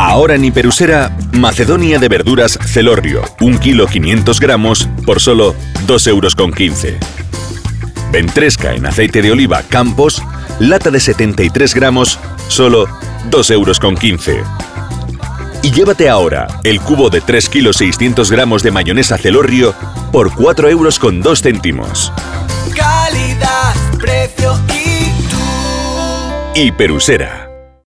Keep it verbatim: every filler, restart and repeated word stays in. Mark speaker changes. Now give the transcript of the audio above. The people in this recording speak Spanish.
Speaker 1: Ahora en Hiperusera, Macedonia de verduras Celorrio, un kilo quinientos gramos por solo dos euros con quince. Ventresca en aceite de oliva Campos, lata de setenta y tres gramos, solo dos euros con quince. Y llévate ahora el cubo de tres kilos seiscientos gramos de mayonesa Celorrio por cuatro euros con dos céntimos.
Speaker 2: Calidad, precio y tú.
Speaker 1: Hiperusera.